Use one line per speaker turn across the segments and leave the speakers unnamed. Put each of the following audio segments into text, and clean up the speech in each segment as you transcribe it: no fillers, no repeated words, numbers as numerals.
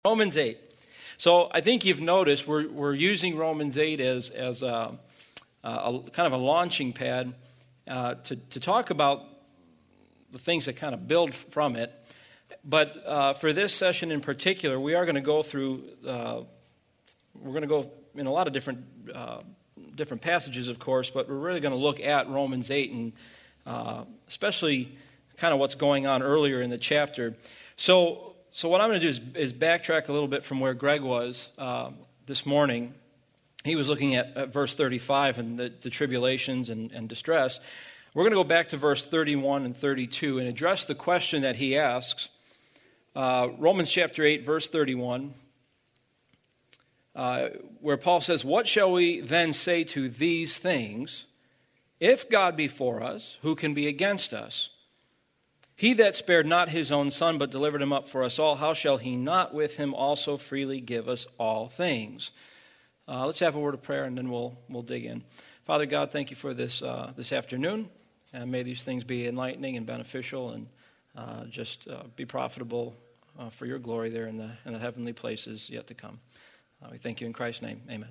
Romans 8. So I think you've noticed we're using Romans 8 as a kind of a launching pad to talk about the things that kind of build from it. But for this session in particular, we are going to go through. We're going to go in a lot of different passages, of course, but we're really going to look at Romans 8 and especially kind of what's going on earlier in the chapter. So what I'm going to do is backtrack a little bit from where Greg was this morning. He was looking at verse 35 and the tribulations and distress. We're going to go back to verse 31 and 32 and address the question that he asks. Romans chapter 8, verse 31, where Paul says, "What shall we then say to these things? If God be for us, who can be against us? He that spared not his own son, but delivered him up for us all, how shall he not with him also freely give us all things?" Let's have a word of prayer, and then we'll dig in. Father God, thank you for this afternoon, and may these things be enlightening and beneficial, and just be profitable for your glory there in the heavenly places yet to come. We thank you in Christ's name. Amen.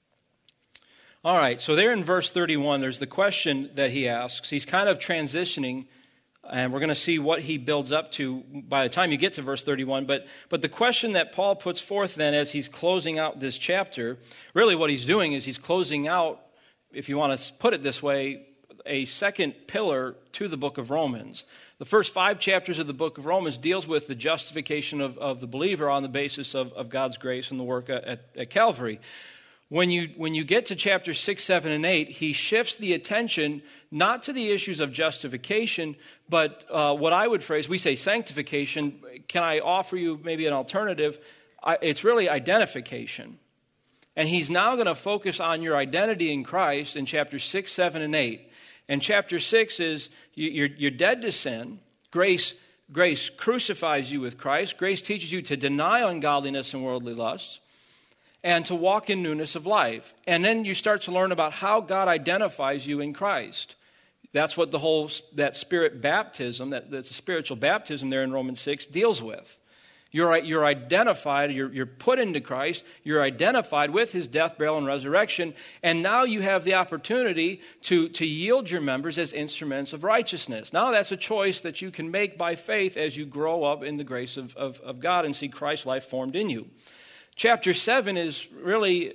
All right, so there in verse 31, there's the question that he asks. He's kind of transitioning. And we're going to see what he builds up to by the time you get to verse 31. But the question that Paul puts forth then as he's closing out this chapter, really what he's doing is he's closing out, if you want to put it this way, a second pillar to the book of Romans. The first 5 chapters of the book of Romans deals with the justification of the believer on the basis of God's grace and the work at Calvary. When you get to chapters 6, 7, and 8, he shifts the attention not to the issues of justification, but what I would phrase, we say sanctification. Can I offer you maybe an alternative? It's really identification. And he's now going to focus on your identity in Christ in chapters 6, 7, and 8. And chapter 6 is you're dead to sin. Grace crucifies you with Christ. Grace teaches you to deny ungodliness and worldly lusts, and to walk in newness of life. And then you start to learn about how God identifies you in Christ. That's what that spirit baptism, that's a spiritual baptism there in Romans 6, deals with. You're identified, you're put into Christ, you're identified with his death, burial, and resurrection, and now you have the opportunity to yield your members as instruments of righteousness. Now that's a choice that you can make by faith as you grow up in the grace of God and see Christ's life formed in you. Chapter 7 is really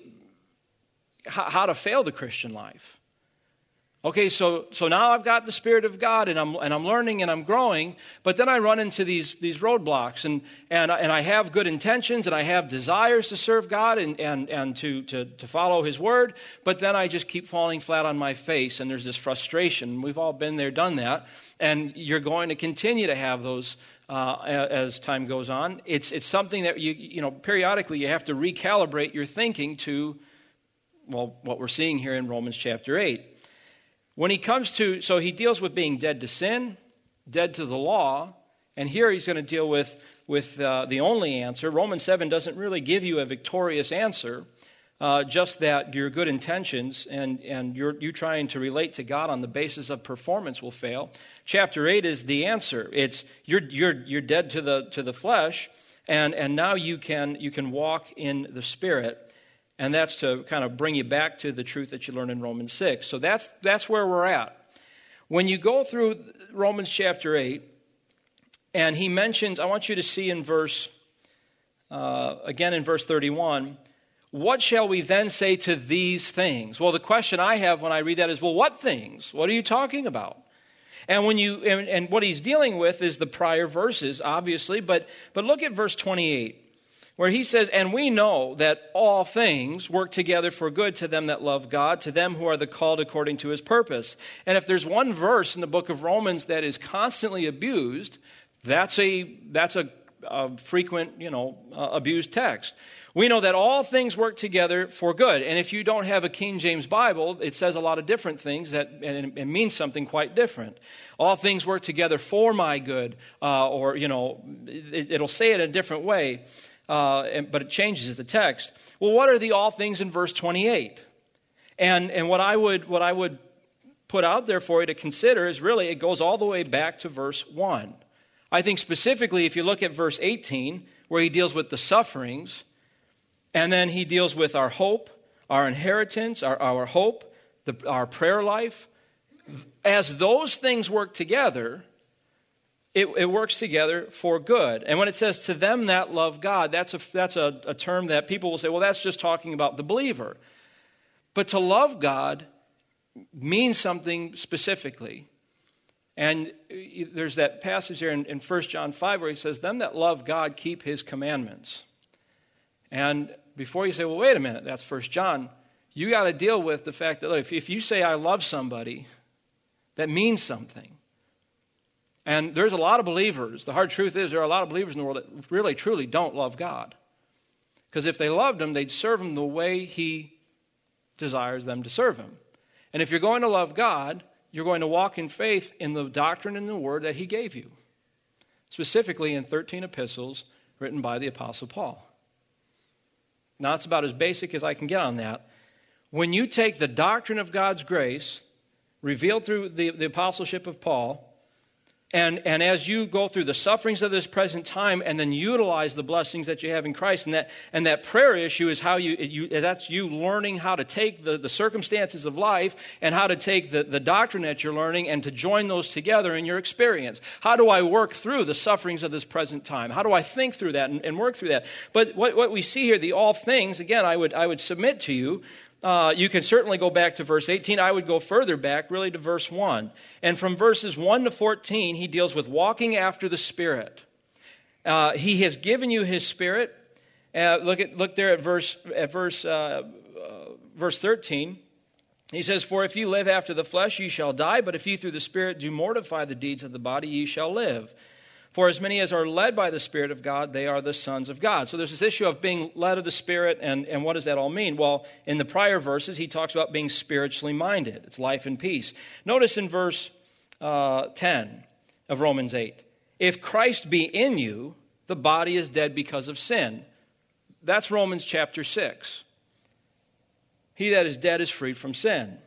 how to fail the Christian life. Okay, so now I've got the Spirit of God, and I'm learning and I'm growing, but then I run into these roadblocks, and I have good intentions, and I have desires to serve God and to follow his word, but then I just keep falling flat on my face, and there's this frustration. We've all been there, done that, and you're going to continue to have those as time goes on. It's something that you periodically you have to recalibrate your thinking to, what we're seeing here in Romans chapter 8. When he comes to, so he deals with being dead to sin, dead to the law, and here he's going to deal with the only answer. Romans 7 doesn't really give you a victorious answer, just that your good intentions and you trying to relate to God on the basis of performance will fail. Chapter 8 is the answer. It's you're dead to the flesh, and now you can walk in the Spirit. And that's to kind of bring you back to the truth that you learned in Romans 6. So that's where we're at. When you go through Romans chapter 8, and he mentions, I want you to see in verse 31, what shall we then say to these things? Well, the question I have when I read that is, what things? What are you talking about? And and what he's dealing with is the prior verses, obviously, but look at verse 28. Where he says, "And we know that all things work together for good to them that love God, to them who are the called according to his purpose." And if there's one verse in the book of Romans that is constantly abused, that's a frequent, abused text. We know that all things work together for good. And if you don't have a King James Bible, it says a lot of different things and it means something quite different. All things work together for my good, or it'll say it in a different way. But it changes the text. Well, what are the all things in verse 28? And what I would put out there for you to consider is really it goes all the way back to verse 1. I think specifically if you look at verse 18, where he deals with the sufferings, and then he deals with our hope, our inheritance, our hope, our prayer life. As those things work together, it works together for good. And when it says to them that love God, that's a term that people will say, well, that's just talking about the believer. But to love God means something specifically. And there's that passage there in 1 John 5 where he says, them that love God keep his commandments. And before you say, well, wait a minute, that's 1 John, you got to deal with the fact that look, if you say I love somebody, that means something. And there's a lot of believers. The hard truth is there are a lot of believers in the world that really, truly don't love God. Because if they loved him, they'd serve him the way he desires them to serve him. And if you're going to love God, you're going to walk in faith in the doctrine and the word that he gave you. Specifically in 13 epistles written by the Apostle Paul. Now, it's about as basic as I can get on that. When you take the doctrine of God's grace, revealed through the apostleship of Paul, and as you go through the sufferings of this present time and then utilize the blessings that you have in Christ, and that prayer issue is how that's you learning how to take the circumstances of life and how to take the doctrine that you're learning and to join those together in your experience. How do I work through the sufferings of this present time? How do I think through that and work through that? But what we see here, the all things, again, I would submit to you, you can certainly go back to verse 18. I would go further back, really, to verse 1. And from verses 1 to 14, he deals with walking after the Spirit. He has given you his Spirit. Look there at verse 13. He says, for if you live after the flesh, ye shall die. But if ye through the Spirit do mortify the deeds of the body, ye shall live. For as many as are led by the Spirit of God, they are the sons of God. So there's this issue of being led of the Spirit, and what does that all mean? Well, in the prior verses, he talks about being spiritually minded. It's life and peace. Notice in verse 10 of Romans 8, if Christ be in you, the body is dead because of sin. That's Romans chapter 6. He that is dead is freed from sin.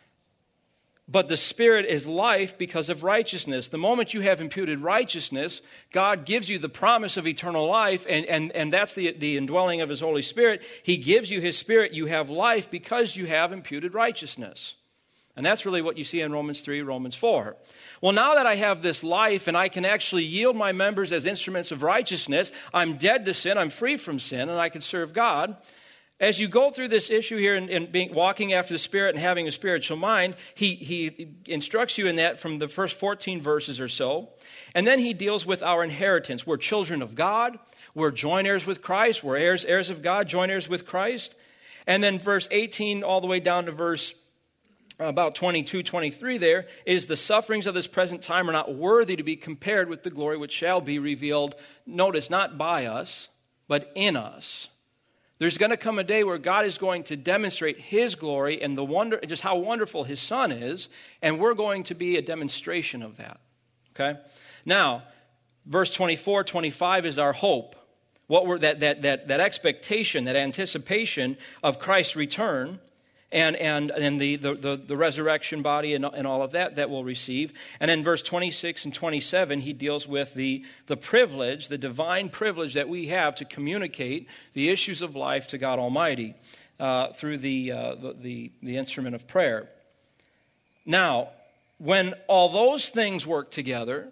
But the Spirit is life because of righteousness. The moment you have imputed righteousness, God gives you the promise of eternal life, and that's the indwelling of his Holy Spirit. He gives you his Spirit. You have life because you have imputed righteousness. And that's really what you see in Romans 3, Romans 4. Well, now that I have this life and I can actually yield my members as instruments of righteousness, I'm dead to sin, I'm free from sin, and I can serve God. As you go through this issue here and walking after the Spirit and having a spiritual mind, he instructs you in that from the first 14 verses or so. And then he deals with our inheritance. We're children of God. We're joint heirs with Christ. We're heirs of God, joint heirs with Christ. And then verse 18 all the way down to verse about 22, 23 there is the sufferings of this present time are not worthy to be compared with the glory which shall be revealed. Notice, not by us, but in us. There's going to come a day where God is going to demonstrate his glory and the wonder, just how wonderful his Son is, and we're going to be a demonstration of that. Okay? Now, verse 24, 25 is our hope. That expectation, that anticipation of Christ's return and the resurrection body and all of that we'll receive. And in verse 26 and 27, he deals with the privilege, the divine privilege that we have to communicate the issues of life to God Almighty through the instrument of prayer. Now, when all those things work together,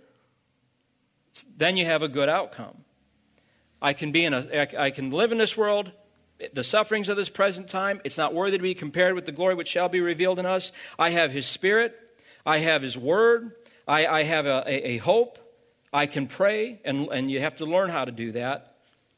then you have a good outcome. I can live in this world, the sufferings of this present time, it's not worthy to be compared with the glory which shall be revealed in us. I have his Spirit. I have his word. I have a hope. I can pray, and you have to learn how to do that.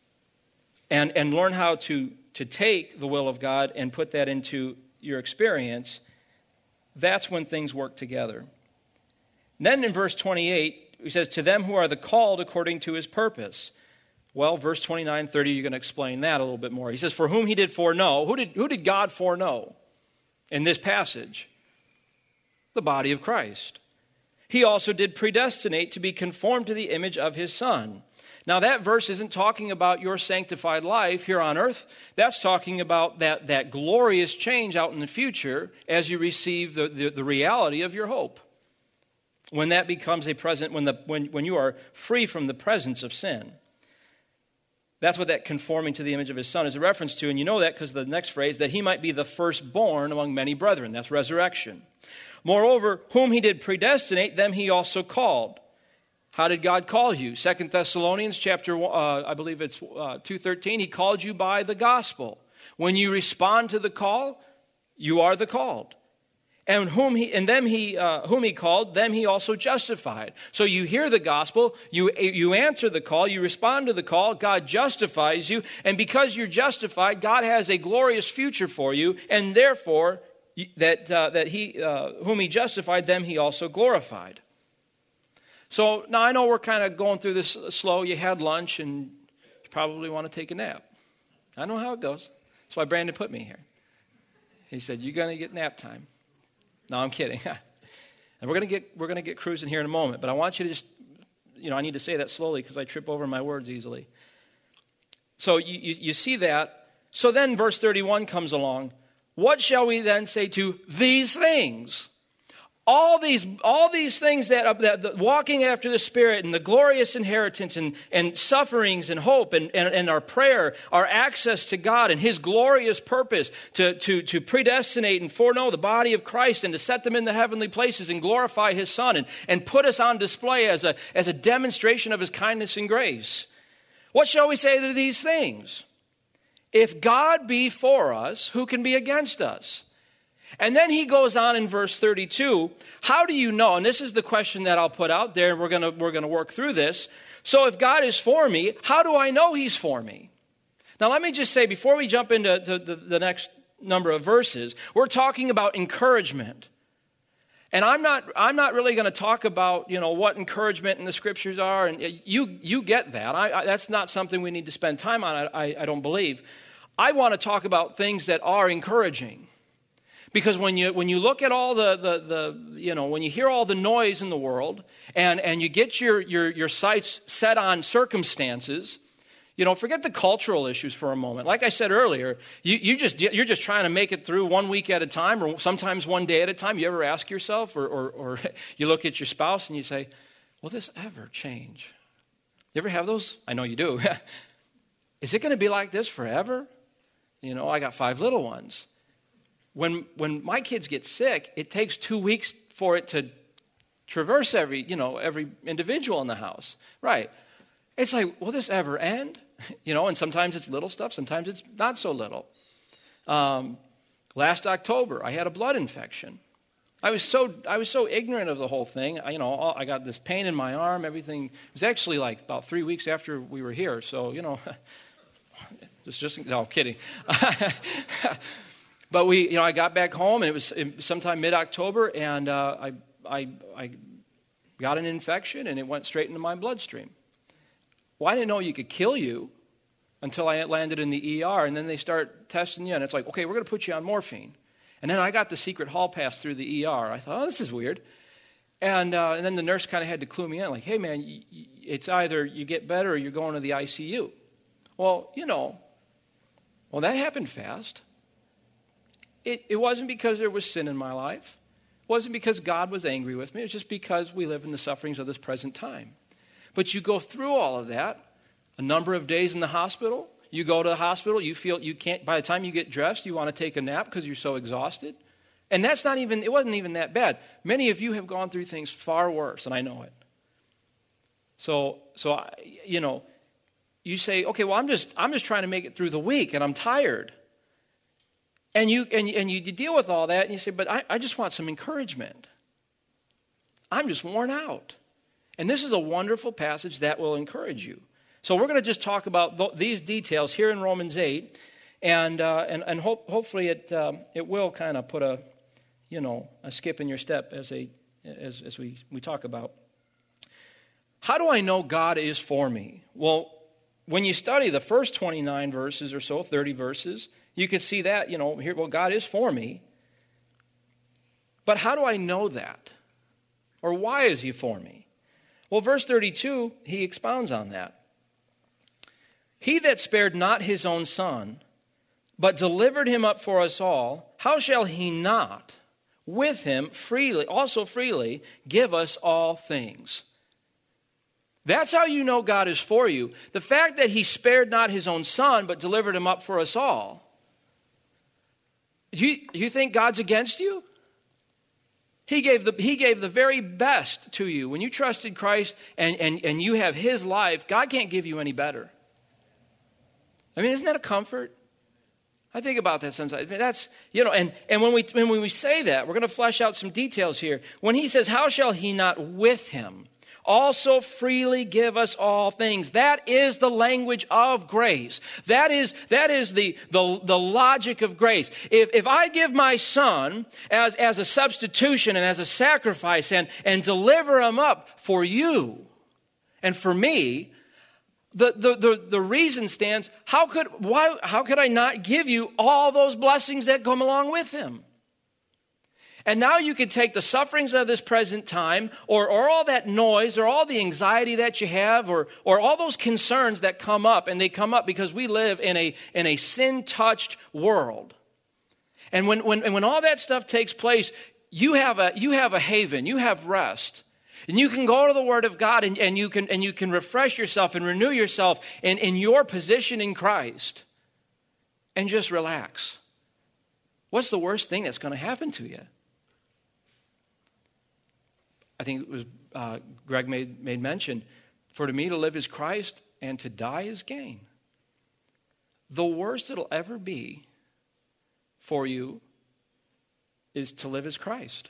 And learn how to take the will of God and put that into your experience. That's when things work together. Then in verse 28, he says, to them who are the called according to his purpose. Well, verse 29, 30, you're going to explain that a little bit more. He says, for whom he did foreknow. Who did God foreknow in this passage? The body of Christ. He also did predestinate to be conformed to the image of his Son. Now, that verse isn't talking about your sanctified life here on earth. That's talking about that glorious change out in the future as you receive the reality of your hope. When that becomes a present, when you are free from the presence of sin. That's what that conforming to the image of his Son is a reference to. And you know that because the next phrase, that he might be the firstborn among many brethren. That's resurrection. Moreover, whom he did predestinate, them he also called. How did God call you? 2 Thessalonians chapter, I believe it's 2:13. He called you by the gospel. When you respond to the call, you are the called. And whom he called, them he also justified. So you hear the gospel, you answer the call, you respond to the call, God justifies you, and because you're justified, God has a glorious future for you, and therefore that he whom he justified, them he also glorified. So now I know we're kind of going through this slow. You had lunch and you probably want to take a nap. I know how it goes. That's why Brandon put me here. He said, "You're going to get nap time." No, I'm kidding. And we're going to get cruising here in a moment. But I want you to just, I need to say that slowly because I trip over my words easily. So you see that. So then verse 31 comes along. What shall we then say to these things? All these things that walking after the Spirit and the glorious inheritance and sufferings and hope and our prayer, our access to God and His glorious purpose to predestinate and foreknow the body of Christ and to set them in the heavenly places and glorify His Son and put us on display as a demonstration of His kindness and grace. What shall we say to these things? If God be for us, who can be against us? And then he goes on in verse 32, how do you know? And this is the question that I'll put out there, and we're going to work through this. So if God is for me, how do I know He's for me? Now let me just say, before we jump into the next number of verses, we're talking about encouragement. And I'm not really going to talk about, what encouragement in the Scriptures are, and you get that. That's not something we need to spend time on, I don't believe. I want to talk about things that are encouraging. Because when you look at all when you hear all the noise in the world and you get your sights set on circumstances, forget the cultural issues for a moment. Like I said earlier, you're just trying to make it through 1 week at a time or sometimes 1 day at a time. You ever ask yourself or you look at your spouse and you say, will this ever change? You ever have those? I know you do. Is it going to be like this forever? I got 5 little ones. When my kids get sick, it takes 2 weeks for it to traverse every individual in the house. Right. It's like, will this ever end? And sometimes it's little stuff, sometimes it's not so little. Last October, I had a blood infection. I was so ignorant of the whole thing. I got this pain in my arm, everything. It was actually like about 3 weeks after we were here. So, it's just, no, I'm kidding. But I got back home, and it was sometime mid-October, and I got an infection, and it went straight into my bloodstream. Well, I didn't know you could kill you until I landed in the ER, and then they start testing you, and it's like, okay, we're going to put you on morphine. And then I got the secret hall pass through the ER. I thought, this is weird. And then the nurse kind of had to clue me in, like, hey, man, it's either you get better or you're going to the ICU. Well, that happened fast. It wasn't because there was sin in my life. It wasn't because God was angry with me. It's just because we live in the sufferings of this present time. But you go through all of that, a number of days in the hospital. You go to the hospital, you feel you can't, by the time you get dressed, you want to take a nap because you're so exhausted. And it wasn't even that bad. Many of you have gone through things far worse, and I know it. So you say, okay, well, I'm just trying to make it through the week, and I'm tired. And you deal with all that, and you say, but I just want some encouragement. I'm just worn out. And this is a wonderful passage that will encourage you. So we're going to just talk about these details here in Romans 8, and hopefully it will kind of put a skip in your step as we talk about. How do I know God is for me? Well, when you study the first 29 verses or so, 30 verses, you can see that, here, well, God is for me. But how do I know that? Or why is He for me? Well, verse 32, he expounds on that. He that spared not His own Son, but delivered Him up for us all, how shall He not with Him freely give us all things? That's how you know God is for you. The fact that he spared not his own son, but delivered him up for us all. You think God's against you? He gave the very best to you. When you trusted Christ and you have his life, God can't give you any better. I mean, isn't that a comfort? I think about that sometimes. I mean, that's, and when we say that, we're going to flesh out some details here. When he says, how shall he not with him also freely give us all things? That is the language of grace. That is the logic of grace. If I give my son as a substitution and as a sacrifice and deliver him up for you and for me, the reason stands, how could I not give you all those blessings that come along with him? And now you can take the sufferings of this present time or all that noise or all the anxiety that you have or all those concerns that come up, and they come up because we live in a sin-touched world. And when all that stuff takes place, you have a haven, you have rest. And you can go to the Word of God and you can refresh yourself and renew yourself in your position in Christ and just relax. What's the worst thing that's going to happen to you? I think it was Greg made mention, for to me to live is Christ and to die is gain. The worst it'll ever be for you is to live as Christ.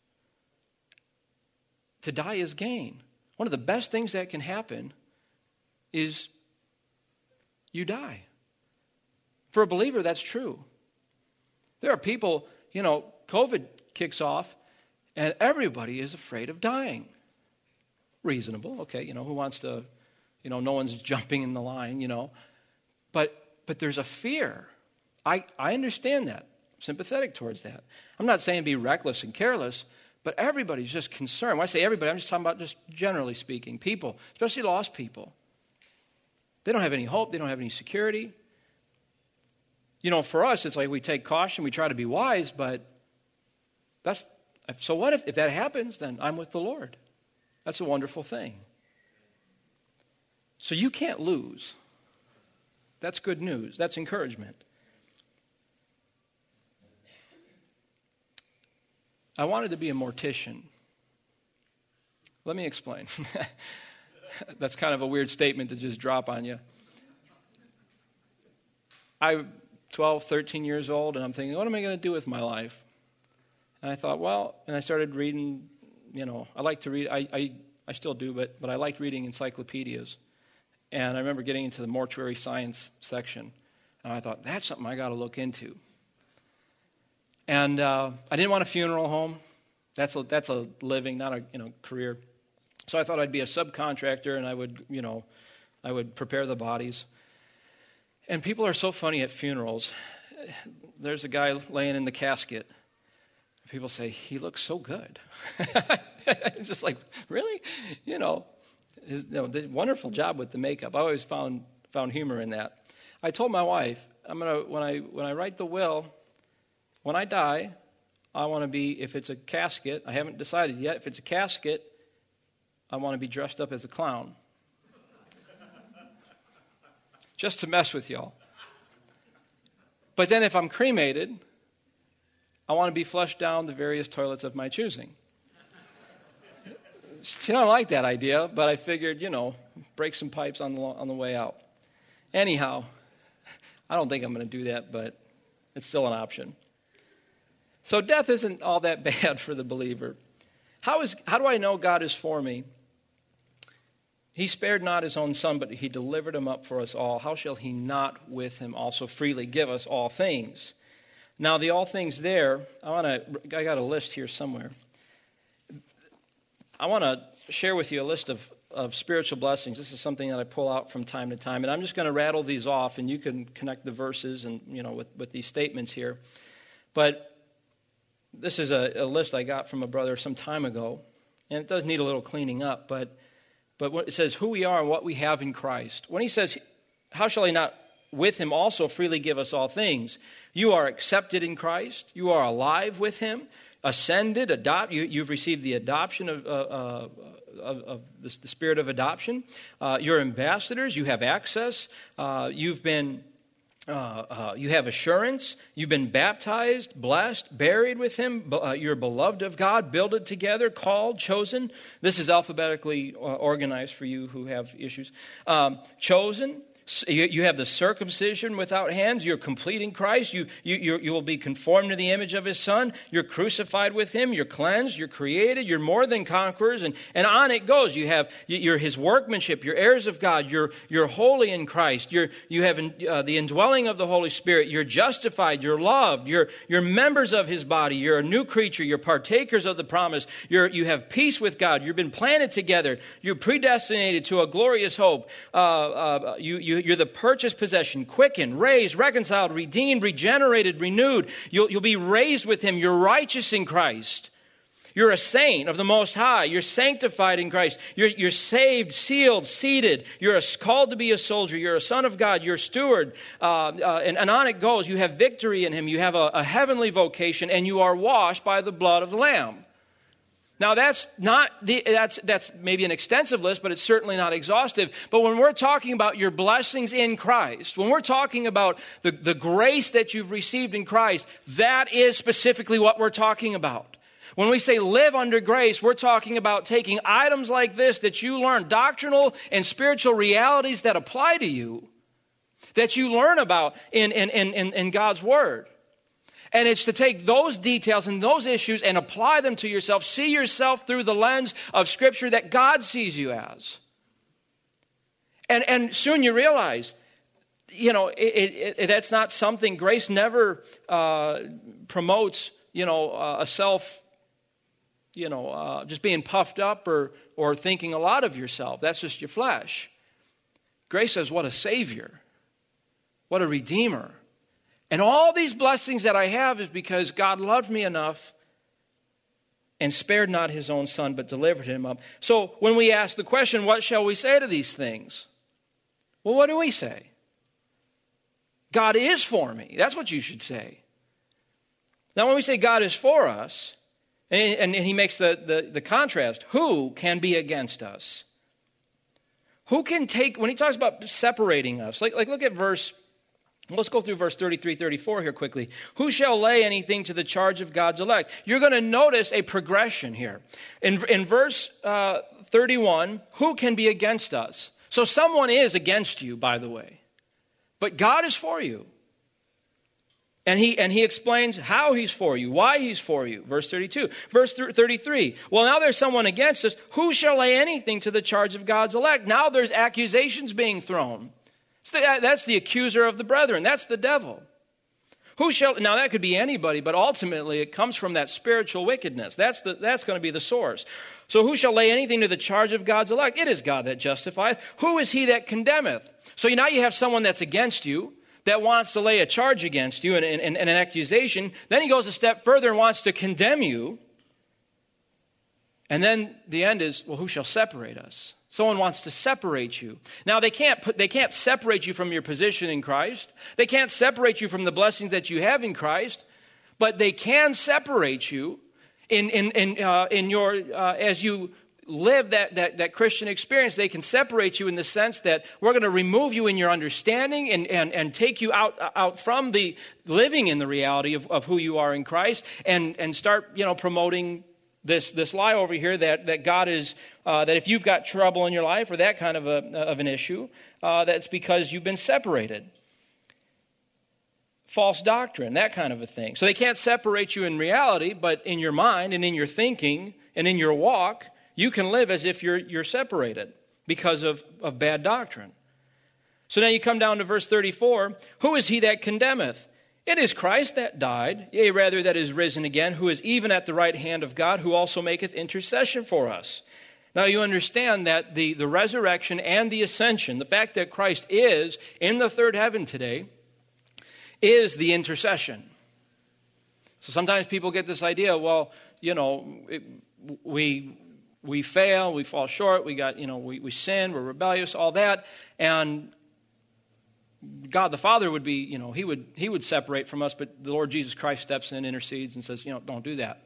To die is gain. One of the best things that can happen is you die. For a believer, that's true. There are people, COVID kicks off, and everybody is afraid of dying. Reasonable, okay, who wants to, no one's jumping in the line, But there's a fear. I understand that. I'm sympathetic towards that. I'm not saying be reckless and careless, but everybody's just concerned. When I say everybody, I'm just talking about just generally speaking. People, especially lost people. They don't have any hope. They don't have any security. For us, it's like we take caution. We try to be wise, but so what if that happens, then I'm with the Lord. That's a wonderful thing. So you can't lose. That's good news. That's encouragement. I wanted to be a mortician. Let me explain. That's kind of a weird statement to just drop on you. I'm 12, 13 years old, and I'm thinking, what am I going to do with my life? And I thought, and I started reading, I like to read, I still do, but I liked reading encyclopedias. And I remember getting into the mortuary science section, and I thought, that's something I got to look into. And I didn't want a funeral home. That's a living, not a career. So I thought I'd be a subcontractor, and I would prepare the bodies. And people are so funny at funerals. There's a guy laying in the casket. People say, he looks so good. It's just like, really? Did a wonderful job with the makeup. I always found humor in that. I told my wife, when I write the will, when I die, I want to be, if it's a casket, I haven't decided yet, if it's a casket, I want to be dressed up as a clown. Just to mess with y'all. But then if I'm cremated, I want to be flushed down the various toilets of my choosing. She don't like that idea, but I figured, break some pipes on the way out. Anyhow, I don't think I'm going to do that, but it's still an option. So death isn't all that bad for the believer. How do I know God is for me? He spared not his own son, but he delivered him up for us all. How shall he not with him also freely give us all things? Now, the all things there, I got a list here somewhere. I want to share with you a list of spiritual blessings. This is something that I pull out from time to time, and I'm just going to rattle these off, and you can connect the verses and with these statements here. But this is a list I got from a brother some time ago, and it does need a little cleaning up, but it says who we are and what we have in Christ. When he says, how shall he not with him also freely give us all things? You are accepted in Christ. You are alive with him. ascended, you've received the adoption of the spirit of adoption. You're ambassadors. You have access. You have assurance. You've been baptized, blessed, buried with him. You're beloved of God, builded together, called, chosen. This is alphabetically organized for you who have issues. Chosen. You have the circumcision without hands. You're complete in Christ. You will be conformed to the image of his Son. You're crucified with him. You're cleansed. You're created. You're more than conquerors. And on it goes. You're his workmanship. You're heirs of God. You're holy in Christ. You have the indwelling of the Holy Spirit. You're justified. You're loved. You're members of his body. You're a new creature. You're partakers of the promise. You have peace with God. You've been planted together. You're predestinated to a glorious hope. You're the purchased possession, quickened, raised, reconciled, redeemed, regenerated, renewed. You'll be raised with him. You're righteous in Christ. You're a saint of the Most High. You're sanctified in Christ. You're saved, sealed, seated. You're called to be a soldier. You're a son of God. You're a steward. And on it goes. You have victory in him. You have a heavenly vocation, and you are washed by the blood of the Lamb. Now, that's maybe an extensive list, but it's certainly not exhaustive. But when we're talking about your blessings in Christ, when we're talking about the grace that you've received in Christ, that is specifically what we're talking about. When we say live under grace, we're talking about taking items like this that you learn, doctrinal and spiritual realities that apply to you, that you learn about in God's Word. And it's to take those details and those issues and apply them to yourself. See yourself through the lens of Scripture that God sees you as. And soon you realize, that's not something, grace never promotes, a self, just being puffed up or thinking a lot of yourself. That's just your flesh. Grace says, what a Savior, what a Redeemer. And all these blessings that I have is because God loved me enough and spared not his own Son, but delivered him up. So when we ask the question, what shall we say to these things? Well, what do we say? God is for me. That's what you should say. Now, when we say God is for us, and he makes the contrast, who can be against us? Who can take, when he talks about separating us, like look at let's go through verse 33, 34 here quickly. Who shall lay anything to the charge of God's elect? You're going to notice a progression here. In verse 31, who can be against us? So someone is against you, by the way. But God is for you. And he explains how he's for you, why he's for you. Verse 32. Verse 33. Well, now there's someone against us. Who shall lay anything to the charge of God's elect? Now there's accusations being thrown. That's the accuser of the brethren. That's the devil. Now that could be anybody, but ultimately it comes from that spiritual wickedness. That's going to be the source. So who shall lay anything to the charge of God's elect? It is God that justifieth. Who is he that condemneth? So now you have someone that's against you, that wants to lay a charge against you and an accusation. Then he goes a step further and wants to condemn you. And then the end is, well, who shall separate us? Someone wants to separate you. Now, they can't separate you from your position in Christ. They can't separate you from the blessings that you have in Christ. But they can separate you in your as you live that Christian experience. They can separate you in the sense that we're going to remove you in your understanding and take you out from the living in the reality of who you are in Christ and start promoting this lie over here that God is, that if you've got trouble in your life or that kind of an issue, that's because you've been separated. False doctrine, that kind of a thing. So they can't separate you in reality, but in your mind and in your thinking and in your walk, you can live as if you're separated because of bad doctrine. So now you come down to verse 34. Who is he that condemneth? It is Christ that died, yea, rather that is risen again, who is even at the right hand of God, who also maketh intercession for us. Now you understand that the resurrection and the ascension, the fact that Christ is in the third heaven today, is the intercession. So sometimes people get this idea, well, we fail, we fall short, we sin, we're rebellious, all that, and God the Father would be, he would separate from us, but the Lord Jesus Christ steps in, intercedes, and says, don't do that.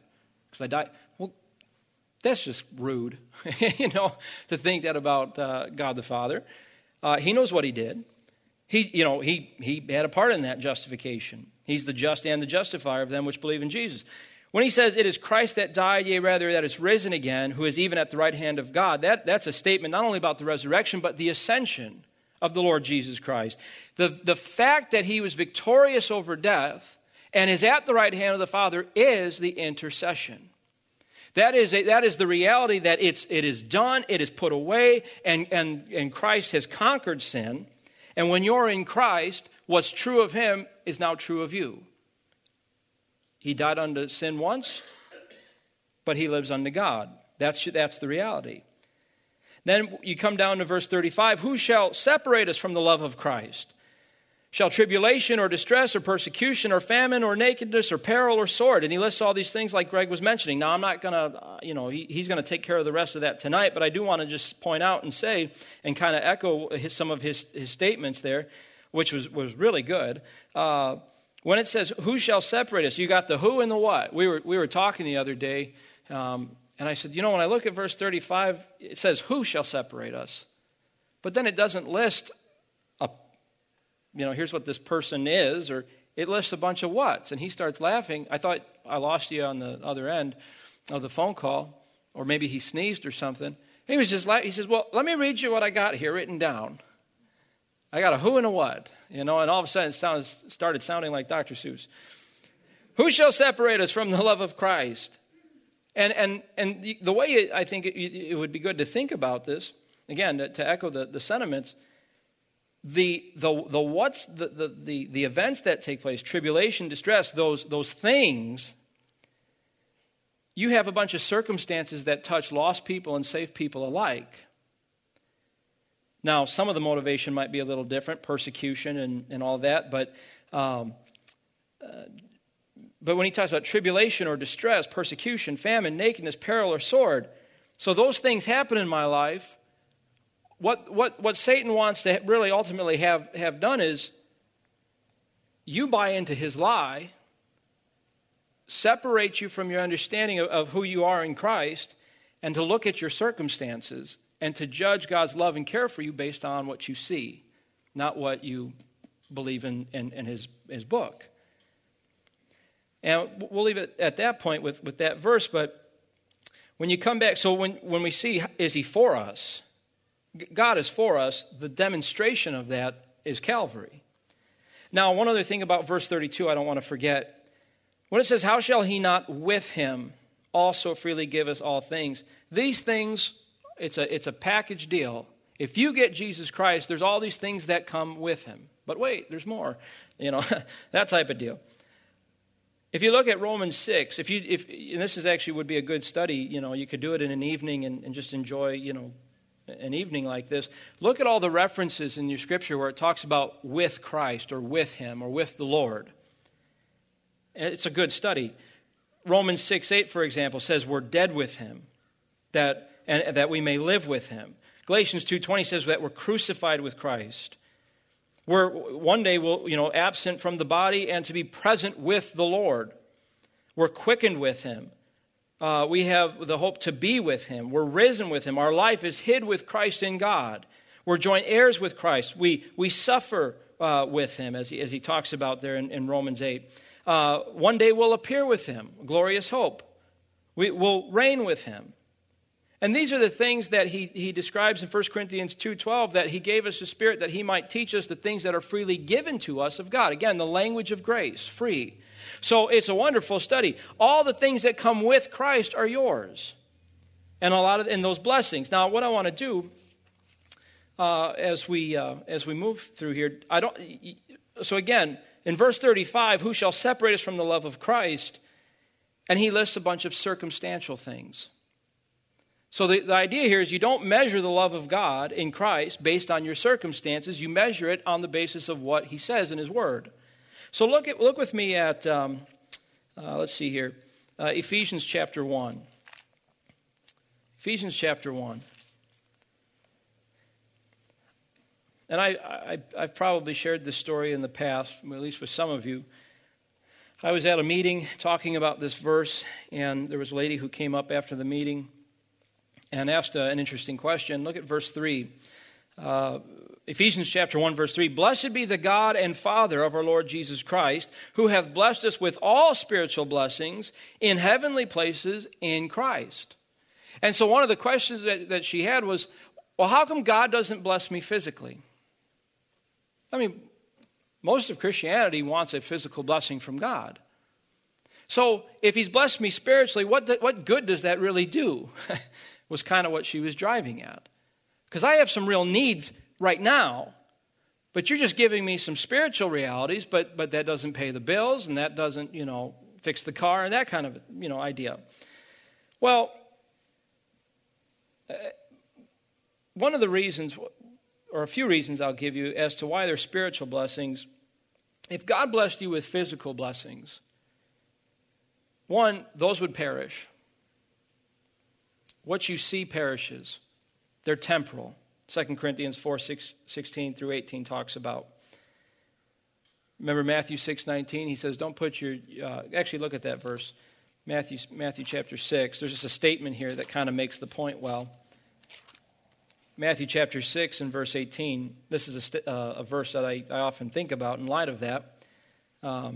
because I died. Well, that's just rude, to think that about God the Father. He knows what he did. He had a part in that justification. He's the just and the justifier of them which believe in Jesus. When he says, it is Christ that died, yea, rather that is risen again, who is even at the right hand of God, that's a statement not only about the resurrection, but the ascension of the Lord Jesus Christ. The fact that he was victorious over death and is at the right hand of the Father is the intercession. That is the reality that it is done, it is put away, and Christ has conquered sin. And when you're in Christ, what's true of him is now true of you. He died unto sin once, but he lives unto God. That's the reality. Then you come down to verse 35. Who shall separate us from the love of Christ? Shall tribulation or distress or persecution or famine or nakedness or peril or sword? And he lists all these things like Greg was mentioning. Now, I'm not going to, he's going to take care of the rest of that tonight, but I do want to just point out and say and kind of echo some of his statements there, which was really good. When it says, who shall separate us? You got the who and the what. We were talking the other day, and I said, when I look at verse 35, it says, who shall separate us? But then it doesn't list, here's what this person is, or it lists a bunch of whats. And he starts laughing. I thought I lost you on the other end of the phone call, or maybe he sneezed or something. He was just he says, well, let me read you what I got here written down. I got a who and a what, and all of a sudden it started sounding like Dr. Seuss. Who shall separate us from the love of Christ? And the way I think it would be good to think about this, again, to echo the sentiments, the events that take place, tribulation, distress, those things, you have a bunch of circumstances that touch lost people and saved people alike. Now, some of the motivation might be a little different, persecution and all that, but when he talks about tribulation or distress, persecution, famine, nakedness, peril, or sword, so those things happen in my life. What Satan wants to really ultimately have done is you buy into his lie, separate you from your understanding of who you are in Christ, and to look at your circumstances and to judge God's love and care for you based on what you see, not what you believe in his book. And we'll leave it at that point with that verse, but when you come back, so when we see, is he for us? God is for us. The demonstration of that is Calvary. Now, one other thing about verse 32 I don't want to forget. When it says, how shall he not with him also freely give us all things? These things, it's a package deal. If you get Jesus Christ, there's all these things that come with him. But wait, there's more. That type of deal. If you look at Romans 6, and this is actually would be a good study, you could do it in an evening and just enjoy, an evening like this. Look at all the references in your scripture where it talks about with Christ or with him or with the Lord. It's a good study. Romans 6:8, for example, says we're dead with him, that we may live with him. Galatians 2:20 says that we're crucified with Christ. We're one day we'll, absent from the body and to be present with the Lord. We're quickened with him. We have the hope to be with him. We're risen with him. Our life is hid with Christ in God. We're joint heirs with Christ. We suffer with him, as he talks about there in Romans 8. One day we'll appear with him, glorious hope. We will reign with him. And these are the things that he describes in 1 Corinthians 2:12, that he gave us the Spirit that he might teach us the things that are freely given to us of God. Again, the language of grace, free. So it's a wonderful study. All the things that come with Christ are yours. And a lot of in those blessings. Now, what I want to do as we move through here, so again, in verse 35, who shall separate us from the love of Christ? And he lists a bunch of circumstantial things. So the idea here is you don't measure the love of God in Christ based on your circumstances. You measure it on the basis of what he says in his word. So look with me at, let's see here, Ephesians chapter 1. Ephesians chapter 1. And I've probably shared this story in the past, at least with some of you. I was at a meeting talking about this verse, and there was a lady who came up after the meeting and asked an interesting question. Look at verse 3. Ephesians chapter 1, verse 3. Blessed be the God and Father of our Lord Jesus Christ, who hath blessed us with all spiritual blessings in heavenly places in Christ. And so one of the questions that she had was, well, how come God doesn't bless me physically? I mean, most of Christianity wants a physical blessing from God. So if he's blessed me spiritually, what good does that really do? Was kind of what she was driving at. Because I have some real needs right now, but you're just giving me some spiritual realities, but that doesn't pay the bills, and that doesn't, fix the car, and that kind of, idea. Well, one of the reasons, or a few reasons I'll give you as to why they're spiritual blessings. If God blessed you with physical blessings, one, those would perish. What you see perishes. They're temporal. 2 Corinthians 4:16 through 18 talks about. Remember Matthew 6:19? He says, don't put your... actually, look at that verse. Matthew chapter 6. There's just a statement here that kind of makes the point well. Matthew chapter 6 and verse 18. This is a verse that I often think about in light of that. Or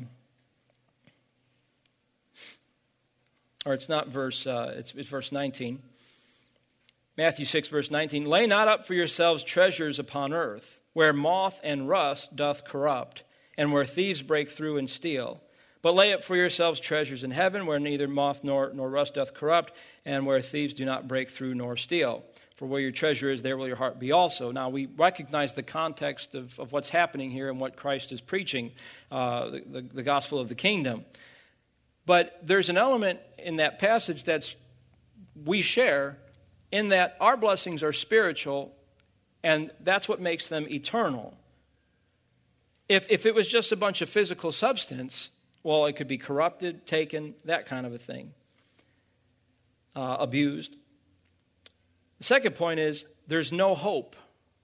it's not verse, it's verse 19. Matthew 6, verse 19. Lay not up for yourselves treasures upon earth, where moth and rust doth corrupt, and where thieves break through and steal. But lay up for yourselves treasures in heaven, where neither moth nor rust doth corrupt, and where thieves do not break through nor steal. For where your treasure is, there will your heart be also. Now, we recognize the context of what's happening here and what Christ is preaching, the gospel of the kingdom. But there's an element in that passage that's we share in that our blessings are spiritual, and that's what makes them eternal. If it was just a bunch of physical substance, well, it could be corrupted, taken, that kind of a thing, abused. The second point is there's no hope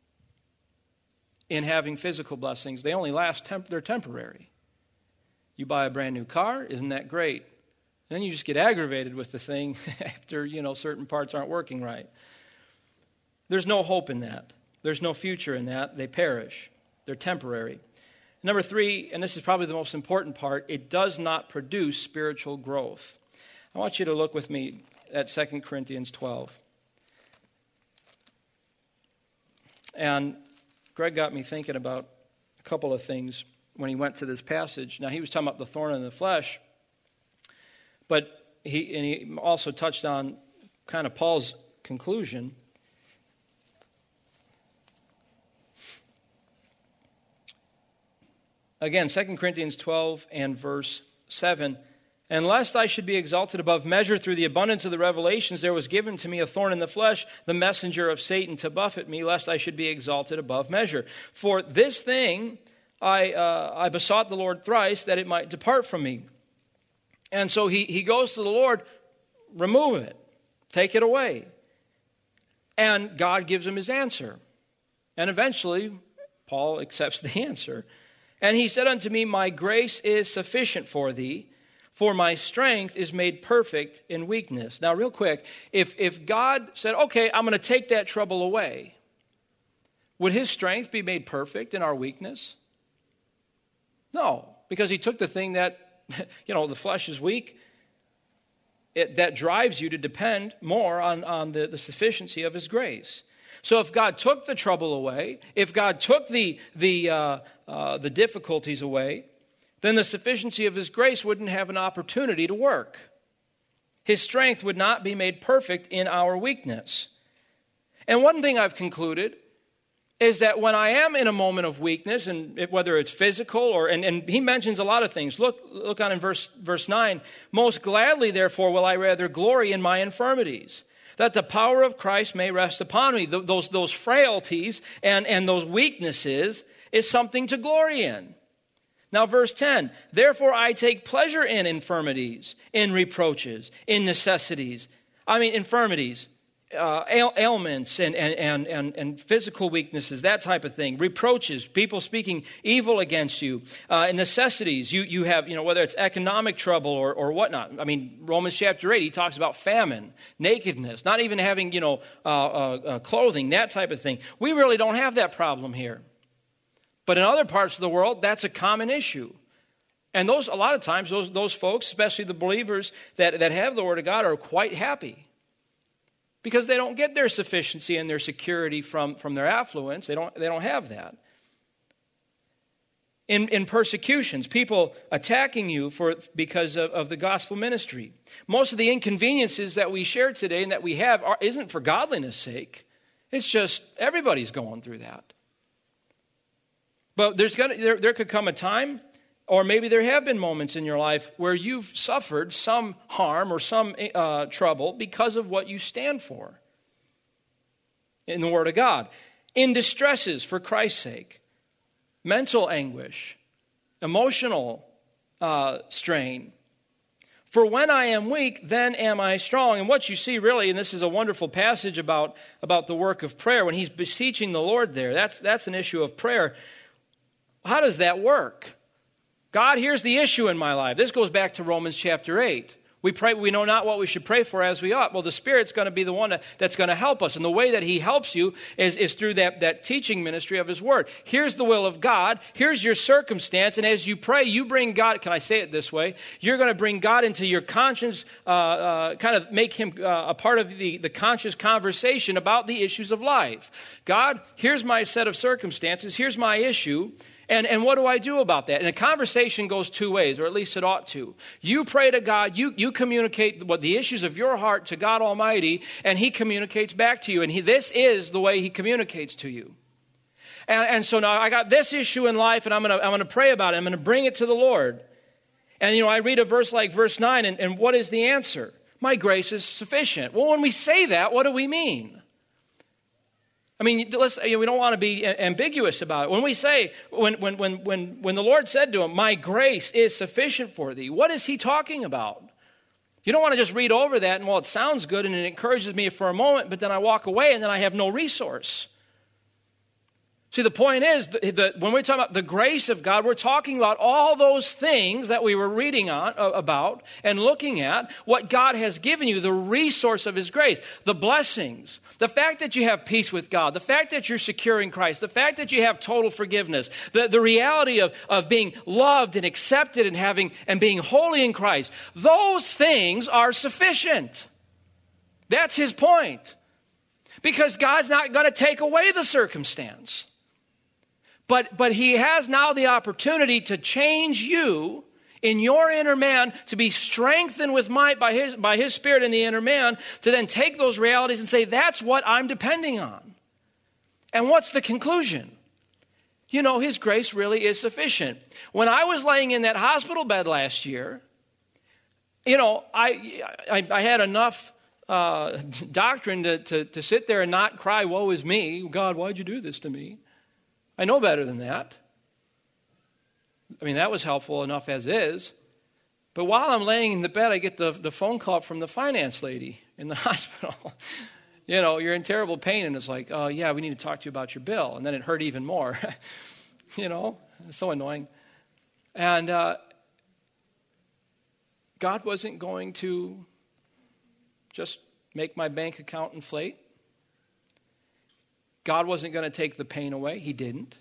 in having physical blessings. They only last, they're temporary. You buy a brand new car, isn't that great? Then you just get aggravated with the thing after, certain parts aren't working right. There's no hope in that. There's no future in that. They perish. They're temporary. Number 3, and this is probably the most important part, it does not produce spiritual growth. I want you to look with me at 2 Corinthians 12. And Greg got me thinking about a couple of things when he went to this passage. Now, he was talking about the thorn in the flesh, but he also touched on kind of Paul's conclusion. Again, 2 Corinthians 12 and verse 7. And lest I should be exalted above measure through the abundance of the revelations, there was given to me a thorn in the flesh, the messenger of Satan to buffet me, lest I should be exalted above measure. For this thing I besought the Lord thrice, that it might depart from me. And so he goes to the Lord, remove it, take it away. And God gives him his answer. And eventually, Paul accepts the answer. And he said unto me, my grace is sufficient for thee, for my strength is made perfect in weakness. Now, real quick, if God said, okay, I'm going to take that trouble away, would his strength be made perfect in our weakness? No, because he took the thing that, the flesh is weak. That drives you to depend more on the sufficiency of his grace. So if God took the trouble away, if God took the difficulties away, then the sufficiency of his grace wouldn't have an opportunity to work. His strength would not be made perfect in our weakness. And one thing I've concluded is that when I am in a moment of weakness, and whether it's physical and he mentions a lot of things. Look on in verse 9. Most gladly, therefore, will I rather glory in my infirmities, that the power of Christ may rest upon me. Those frailties and those weaknesses is something to glory in. Now, verse 10, therefore I take pleasure in infirmities, in reproaches, in necessities. Infirmities. ailments and physical weaknesses, that type of thing, reproaches, people speaking evil against you, necessities. You have, whether it's economic trouble or whatnot. I mean, Romans chapter 8, he talks about famine, nakedness, not even having, clothing, that type of thing. We really don't have that problem here. But in other parts of the world, that's a common issue. And a lot of times, those folks, especially the believers that have the Word of God, are quite happy. Because they don't get their sufficiency and their security from their affluence. They don't have that. In persecutions, people attacking you because of the gospel ministry. Most of the inconveniences that we share today and that we have isn't for godliness' sake. It's just everybody's going through that. But there could come a time, or maybe there have been moments in your life where you've suffered some harm or some trouble because of what you stand for in the Word of God. In distresses for Christ's sake, mental anguish, emotional strain. For when I am weak, then am I strong. And what you see really, and this is a wonderful passage about the work of prayer, when he's beseeching the Lord there, that's an issue of prayer. How does that work? God, here's the issue in my life. This goes back to Romans chapter 8. We pray, we know not what we should pray for as we ought. Well, the Spirit's going to be the one that's going to help us. And the way that he helps you is through that teaching ministry of his word. Here's the will of God. Here's your circumstance. And as you pray, you bring God, can I say it this way? You're going to bring God into your conscience, kind of make him a part of the conscious conversation about the issues of life. God, here's my set of circumstances. Here's my issue. And what do I do about that? And a conversation goes two ways, or at least it ought to. You pray to God, you communicate what the issues of your heart to God Almighty, and he communicates back to you. And this is the way he communicates to you. And so now I got this issue in life, and I'm gonna pray about it. I'm gonna bring it to the Lord. And I read a verse like verse 9, and what is the answer? My grace is sufficient. Well, when we say that, what do we mean? I mean, we don't want to be ambiguous about it. When we say, when the Lord said to him, my grace is sufficient for thee, what is he talking about? You don't want to just read over that and, well, it sounds good and it encourages me for a moment, but then I walk away and then I have no resource. See, the point is, when we're talking about the grace of God, we're talking about all those things that we were reading about and looking at, what God has given you, the resource of his grace, the blessings, the fact that you have peace with God, the fact that you're secure in Christ, the fact that you have total forgiveness, the reality of being loved and accepted and being holy in Christ. Those things are sufficient. That's his point. Because God's not going to take away the circumstance. But he has now the opportunity to change you in your inner man, to be strengthened with might by his Spirit in the inner man, to then take those realities and say, that's what I'm depending on. And what's the conclusion? His grace really is sufficient. When I was laying in that hospital bed last year, I had enough doctrine to sit there and not cry, woe is me. God, why'd you do this to me? I know better than that. I mean, that was helpful enough as is. But while I'm laying in the bed, I get the phone call from the finance lady in the hospital. You're in terrible pain. And it's like, oh, yeah, we need to talk to you about your bill. And then it hurt even more. It's so annoying. And God wasn't going to just make my bank account inflate. God wasn't going to take the pain away. He didn't.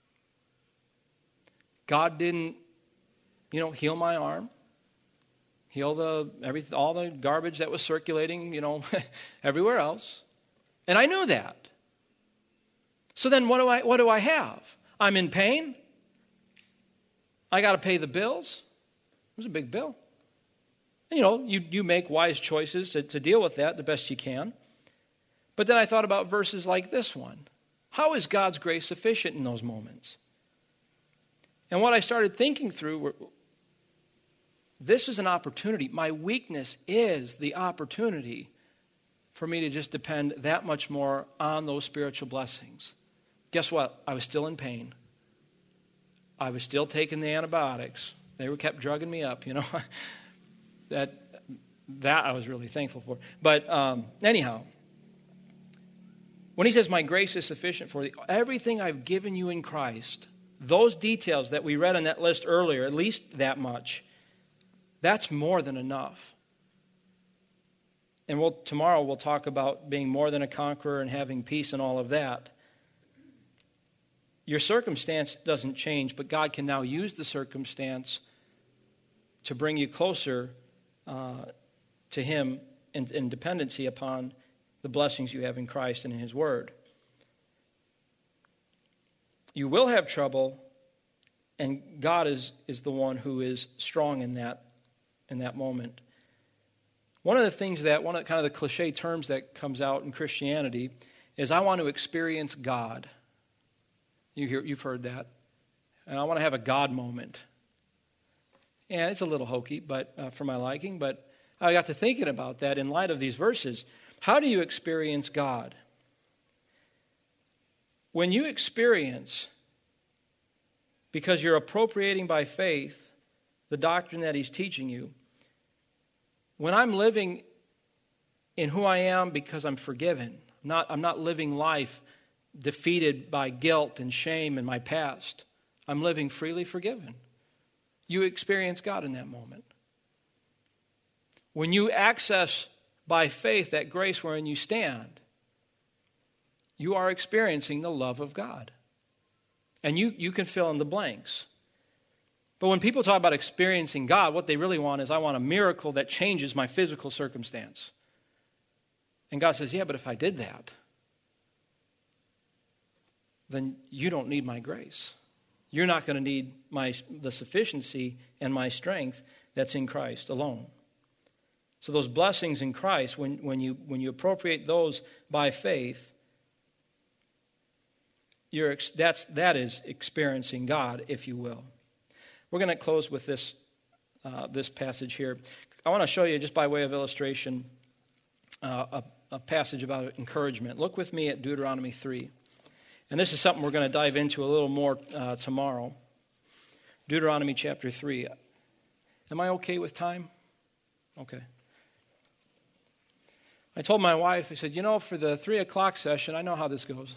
God didn't, heal my arm, heal all the garbage that was circulating, everywhere else. And I knew that. So then what do I have? I'm in pain. I got to pay the bills. It was a big bill. And, you make wise choices to deal with that the best you can. But then I thought about verses like this one. How is God's grace sufficient in those moments? And what I started thinking through, this is an opportunity. My weakness is the opportunity for me to just depend that much more on those spiritual blessings. Guess what? I was still in pain. I was still taking the antibiotics. They kept drugging me up, That I was really thankful for. But anyhow, When he says, my grace is sufficient for thee, everything I've given you in Christ, those details that we read on that list earlier, at least that much, that's more than enough. And tomorrow we'll talk about being more than a conqueror and having peace and all of that. Your circumstance doesn't change, but God can now use the circumstance to bring you closer to him in dependency upon the blessings you have in Christ and in his word. You will have trouble, and God is the one who is strong in that moment. One of the things one of the cliche terms that comes out in Christianity is, I want to experience God. You've heard that. And I want to have a God moment. And it's a little hokey, but for my liking, but I got to thinking about that in light of these verses. How do you experience God? When you experience, because you're appropriating by faith the doctrine that he's teaching you, when I'm living in who I am because I'm forgiven, I'm not living life defeated by guilt and shame in my past. I'm living freely forgiven. You experience God in that moment. When you access by faith that grace wherein you stand, you are experiencing the love of God. And you can fill in the blanks. But when people talk about experiencing God, what they really want is, I want a miracle that changes my physical circumstance. And God says, yeah, but if I did that, then you don't need my grace. You're not going to need the sufficiency and my strength that's in Christ alone. So those blessings in Christ, when you appropriate those by faith, that is experiencing God, if you will. We're going to close with this passage here. I want to show you, just by way of illustration, a passage about encouragement. Look with me at Deuteronomy 3. And this is something we're going to dive into a little more tomorrow. Deuteronomy chapter 3. Am I okay with time? Okay. I told my wife, I said, for the 3 o'clock session, I know how this goes.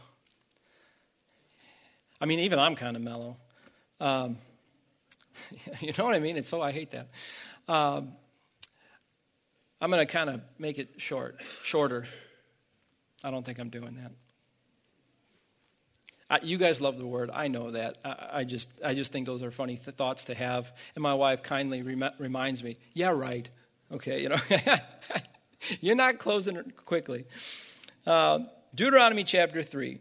I mean, even I'm kind of mellow. You know what I mean? I hate that. I'm going to kind of make it shorter. I don't think I'm doing that. You guys love the word. I know that. I just think those are funny thoughts to have. And my wife kindly reminds me, yeah, right. Okay, You're not closing it quickly. Deuteronomy chapter 3.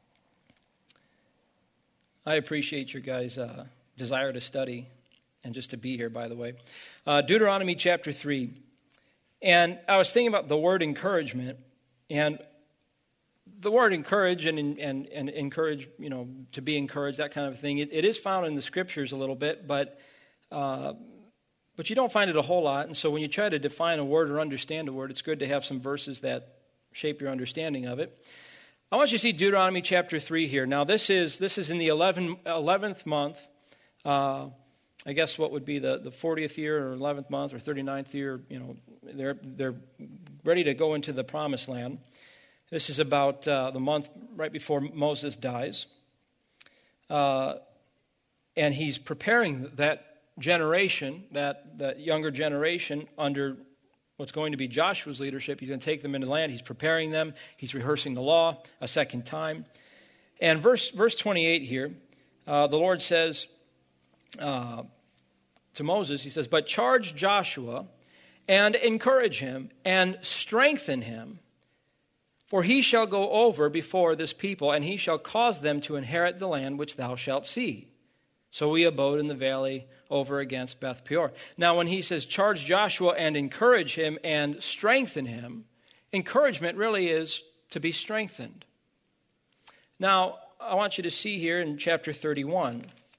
I appreciate your guys' desire to study and just to be here, by the way. Deuteronomy chapter 3. And I was thinking about the word encouragement. And the word encourage and encourage, to be encouraged, that kind of thing, it is found in the scriptures a little bit, but you don't find it a whole lot. And so when you try to define a word or understand a word, it's good to have some verses that shape your understanding of it. I want you to see Deuteronomy chapter 3 here. Now, this is in the 11th month. I guess what would be the 40th year or 11th month or 39th year. They're ready to go into the promised land. This is about the month right before Moses dies. And he's preparing that generation, that younger generation, under what's going to be Joshua's leadership. He's going to take them into the land. He's preparing them. He's rehearsing the law a second time. And verse 28 here, the Lord says to Moses, he says, "But charge Joshua and encourage him and strengthen him, for he shall go over before this people, and he shall cause them to inherit the land which thou shalt see." So we abode in the valley over against Beth Peor. Now, when he says charge Joshua and encourage him and strengthen him, encouragement really is to be strengthened. Now, I want you to see here in chapter 31,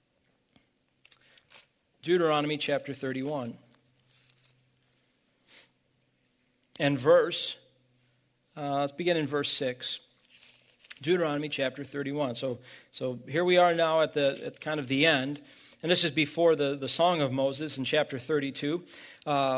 Deuteronomy chapter 31, and let's begin in verse 6. Deuteronomy chapter 31. So here we are now at kind of the end, and this is before the Song of Moses in chapter 32.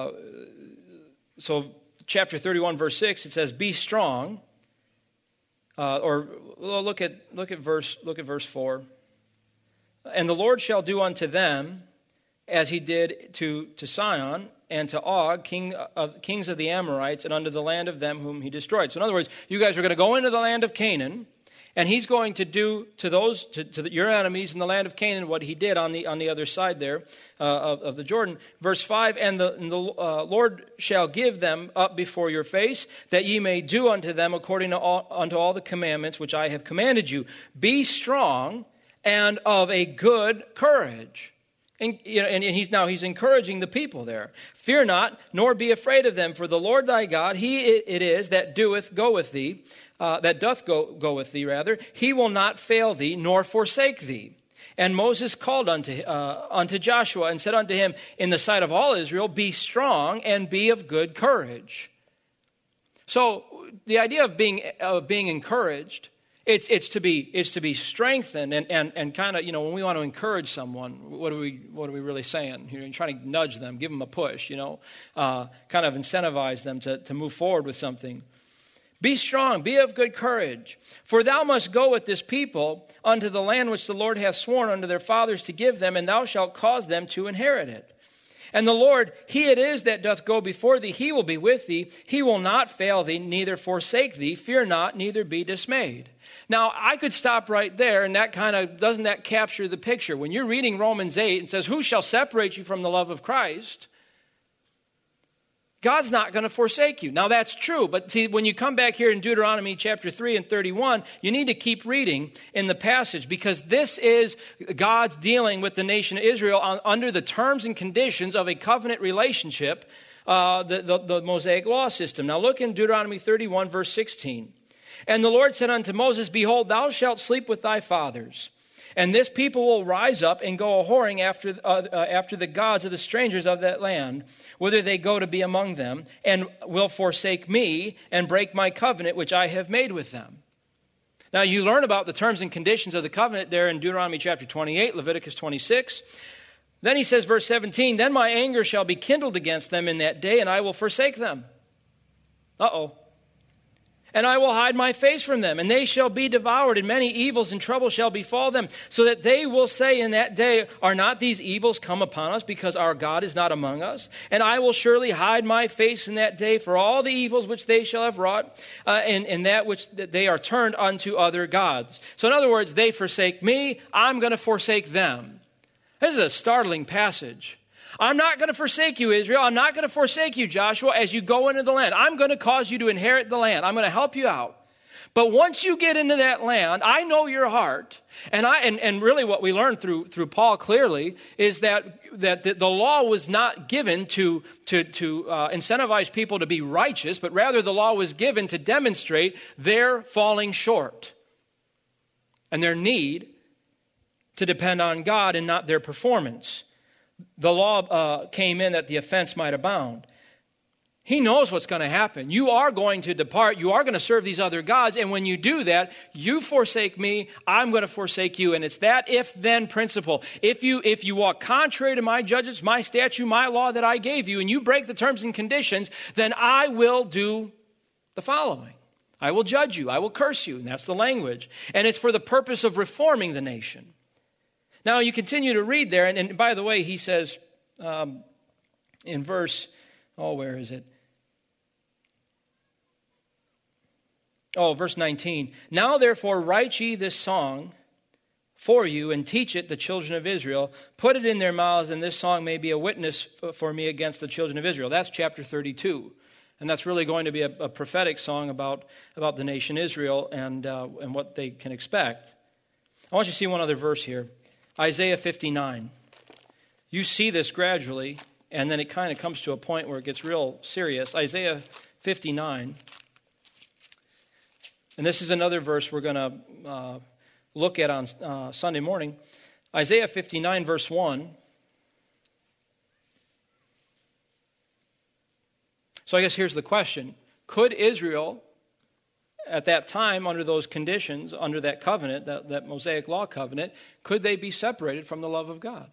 So chapter 31, verse 6, it says, "Be strong Look at verse 4. And the Lord shall do unto them as he did to Sihon and to Og, kings of the Amorites, and unto the land of them whom he destroyed. So in other words, you guys are going to go into the land of Canaan, and he's going to do to your enemies in the land of Canaan what he did on the other side there of the Jordan. Verse 5, and the Lord shall give them up before your face, that ye may do unto them according unto all the commandments which I have commanded you. Be strong and of a good courage. And he's encouraging the people there. Fear not, nor be afraid of them, for the Lord thy God, he it is that doth go with thee. He will not fail thee, nor forsake thee. And Moses called unto Joshua and said unto him, in the sight of all Israel, be strong and be of good courage. So the idea of being encouraged, it's to be strengthened and kind of, when we want to encourage someone, what are we really saying? You're trying to nudge them, give them a push, kind of incentivize them to move forward with something. Be strong, be of good courage, for thou must go with this people unto the land which the Lord hath sworn unto their fathers to give them, and thou shalt cause them to inherit it. And the Lord, he it is that doth go before thee, he will be with thee, he will not fail thee, neither forsake thee, fear not, neither be dismayed. Now, I could stop right there, and doesn't that capture the picture? When you're reading Romans 8, and says, who shall separate you from the love of Christ? God's not going to forsake you. Now, that's true, but see, when you come back here in Deuteronomy chapter 3 and 31, you need to keep reading in the passage, because this is God's dealing with the nation of Israel under the terms and conditions of a covenant relationship, the Mosaic law system. Now, look in Deuteronomy 31, verse 16. And the Lord said unto Moses, behold, thou shalt sleep with thy fathers, and this people will rise up and go a-whoring after the gods of the strangers of that land, whither they go to be among them, and will forsake me and break my covenant which I have made with them. Now you learn about the terms and conditions of the covenant there in Deuteronomy chapter 28, Leviticus 26. Then he says, verse 17, then my anger shall be kindled against them in that day, and I will forsake them. And I will hide my face from them, and they shall be devoured, and many evils and trouble shall befall them, so that they will say in that day, are not these evils come upon us, because our God is not among us? And I will surely hide my face in that day for all the evils which they shall have wrought, and that which they are turned unto other gods. So in other words, they forsake me, I'm going to forsake them. This is a startling passage. I'm not going to forsake you, Israel. I'm not going to forsake you, Joshua, as you go into the land. I'm going to cause you to inherit the land. I'm going to help you out. But once you get into that land, I know your heart. And really what we learned through Paul clearly is that the law was not given to incentivize people to be righteous, but rather the law was given to demonstrate their falling short and their need to depend on God and not their performance. The law came in that the offense might abound. He knows what's going to happen. You are going to depart. You are going to serve these other gods. And when you do that, you forsake me, I'm going to forsake you. And it's that if-then principle. If you walk contrary to my judgments, my statute, my law that I gave you, and you break the terms and conditions, then I will do the following. I will judge you. I will curse you. And that's the language. And it's for the purpose of reforming the nation. Now, you continue to read there, and by the way, he says in verse, where is it? Verse 19. Now, therefore, write ye this song for you, and teach it the children of Israel. Put it in their mouths, and this song may be a witness for me against the children of Israel. That's chapter 32. And that's really going to be a prophetic song about the nation Israel and what they can expect. I want you to see one other verse here. Isaiah 59. You see this gradually, and then it kind of comes to a point where it gets real serious. Isaiah 59. And this is another verse we're going to look at on Sunday morning. Isaiah 59, verse 1. So I guess here's the question. Could Israel, at that time, under those conditions, under that covenant, that Mosaic law covenant, could they be separated from the love of God?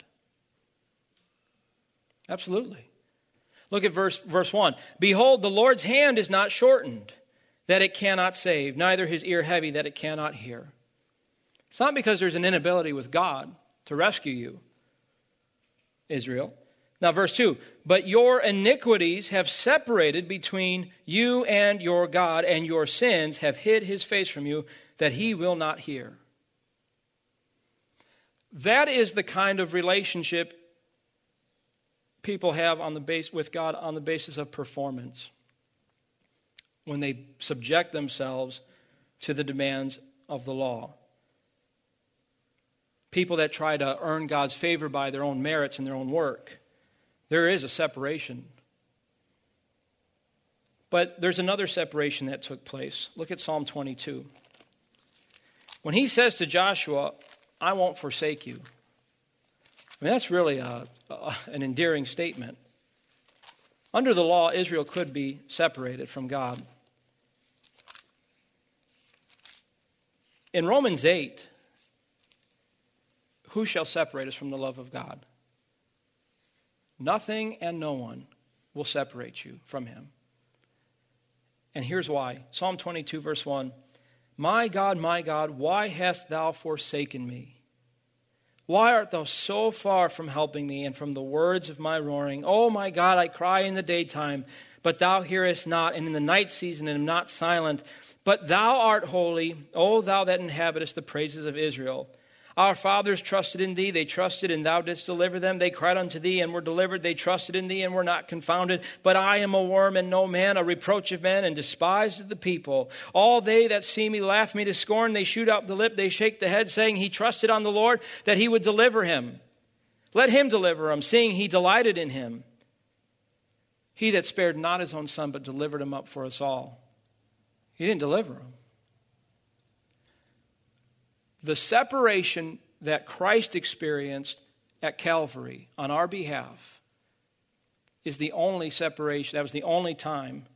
Absolutely. Look at verse 1. Behold, the Lord's hand is not shortened, that it cannot save, neither his ear heavy that it cannot hear. It's not because there's an inability with God to rescue you, Israel. Now, verse 2, but your iniquities have separated between you and your God, and your sins have hid his face from you, that he will not hear. That is the kind of relationship people have with God on the basis of performance, when they subject themselves to the demands of the law. People that try to earn God's favor by their own merits and their own work. There is a separation. But there's another separation that took place. Look at Psalm 22. When he says to Joshua, I won't forsake you. I mean, that's really an endearing statement. Under the law, Israel could be separated from God. In Romans 8, who shall separate us from the love of God? Nothing and no one will separate you from him. And here's why. Psalm 22, verse 1. My God, why hast thou forsaken me? Why art thou so far from helping me and from the words of my roaring? Oh my God, I cry in the daytime, but thou hearest not, and in the night season and am not silent. But thou art holy, O thou that inhabitest the praises of Israel. Our fathers trusted in thee, they trusted, and thou didst deliver them. They cried unto thee, and were delivered. They trusted in thee, and were not confounded. But I am a worm, and no man, a reproach of men, and despised of the people. All they that see me laugh me to scorn. They shoot out the lip, they shake the head, saying, he trusted on the Lord, that he would deliver him. Let him deliver him, seeing he delighted in him. He that spared not his own son, but delivered him up for us all. He didn't deliver him. The separation that Christ experienced at Calvary on our behalf is the only separation. That was the only time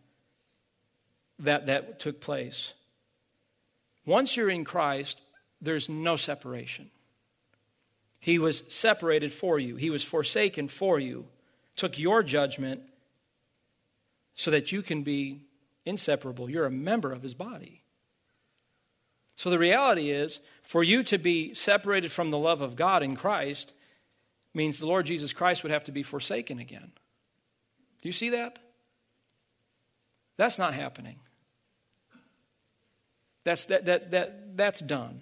that took place. Once you're in Christ, there's no separation. He was separated for you. He was forsaken for you. Took your judgment so that you can be inseparable. You're a member of his body. So the reality is, for you to be separated from the love of God in Christ means the Lord Jesus Christ would have to be forsaken again. Do you see that? That's not happening. That's done.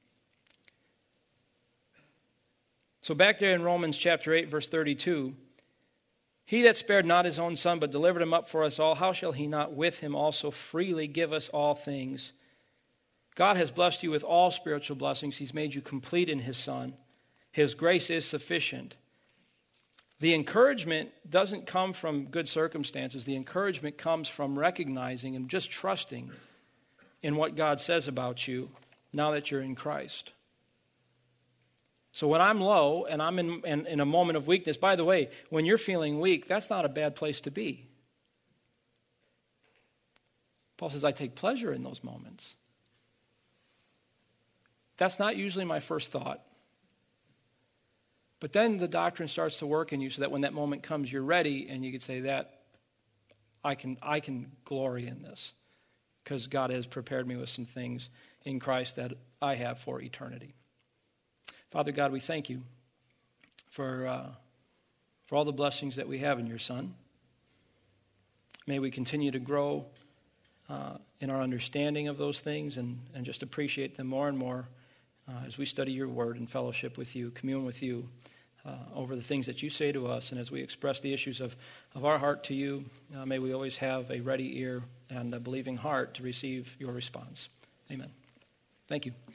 So back there in Romans chapter 8, verse 32, he that spared not his own son, but delivered him up for us all, how shall he not with him also freely give us all things? God has blessed you with all spiritual blessings. He's made you complete in his Son. His grace is sufficient. The encouragement doesn't come from good circumstances. The encouragement comes from recognizing and just trusting in what God says about you now that you're in Christ. So when I'm low and I'm in a moment of weakness, by the way, when you're feeling weak, that's not a bad place to be. Paul says, I take pleasure in those moments. That's not usually my first thought. But then the doctrine starts to work in you so that when that moment comes, you're ready and you can say that I can glory in this because God has prepared me with some things in Christ that I have for eternity. Father God, we thank you for all the blessings that we have in your Son. May we continue to grow in our understanding of those things and just appreciate them more and more as we study your word and fellowship with you, commune with you over the things that you say to us. And as we express the issues of our heart to you, may we always have a ready ear and a believing heart to receive your response. Amen. Thank you.